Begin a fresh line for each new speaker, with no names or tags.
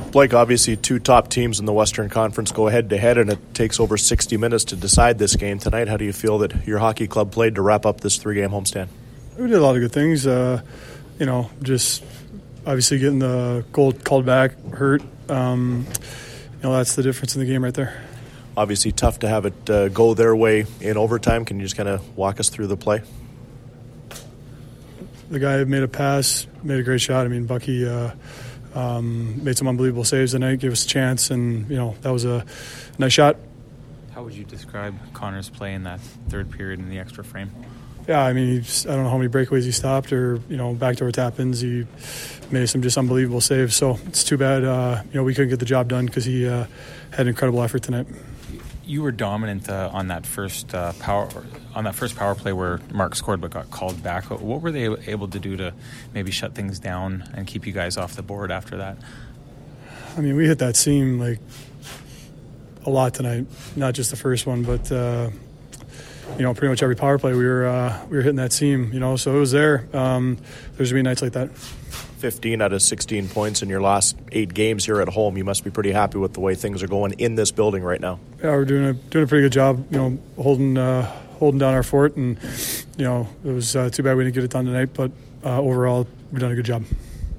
Blake, obviously two top teams in the Western Conference go head-to-head, and it takes over 60 minutes to decide this game tonight. How do you feel that your hockey club played to wrap up this three-game homestand?
We did a lot of good things. Just obviously getting the goal called back hurt. That's the difference in the game right there.
Obviously tough to have it go their way in overtime. Can you just kind of walk us through the play?
The guy made a pass, made a great shot. I mean, Bucky made some unbelievable saves tonight, gave us a chance, and, that was a nice shot.
How would you describe Connor's play in that third period in the extra frame?
Yeah, I mean, I don't know how many breakaways he stopped or, backdoor tap-ins. He made some just unbelievable saves. So it's too bad, we couldn't get the job done because he had an incredible effort tonight.
You were dominant on that first power play where Mark scored but got called back. What were they able to do to maybe shut things down and keep you guys off the board after that?
I mean, we hit that seam a lot tonight. Not just the first one, but pretty much every power play we were hitting that seam. So it was there. There's gonna be nights like that.
15 out of 16 points in your last 8 games here at home. You must be pretty happy with the way things are going in this building right now.
Yeah, we're doing a pretty good job, holding down our fort, and it was too bad we didn't get it done tonight, but overall we've done a good job.